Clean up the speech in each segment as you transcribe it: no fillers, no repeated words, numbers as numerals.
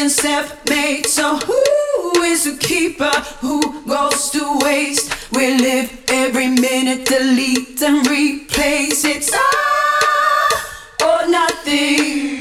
and self-made. So who is a keeper? Who goes to waste? We live every minute, delete and replace. It's all or nothing.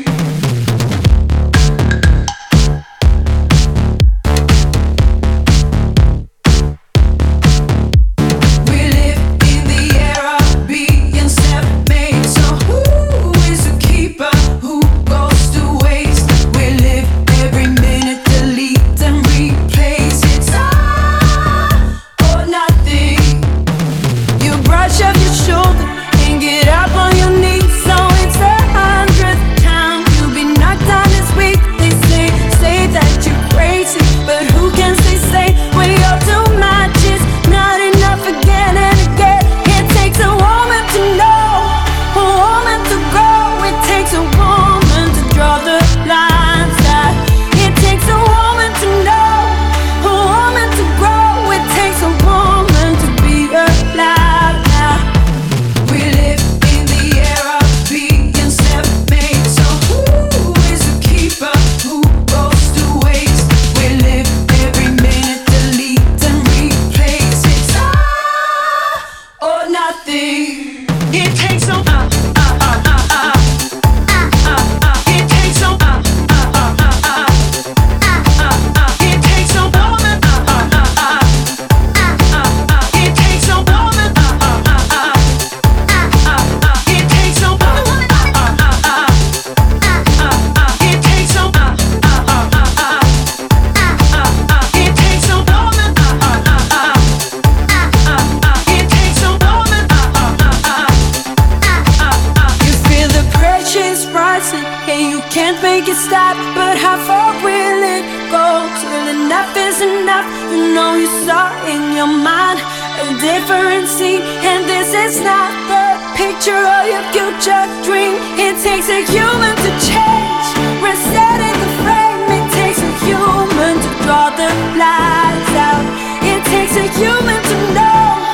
Can't make it stop, but how far will it go till enough is enough? You know you saw in your mind a different scene, and this is not the picture of your future dream. It takes a human to change, resetting the frame. It takes a human to draw the lights out. It takes a human to know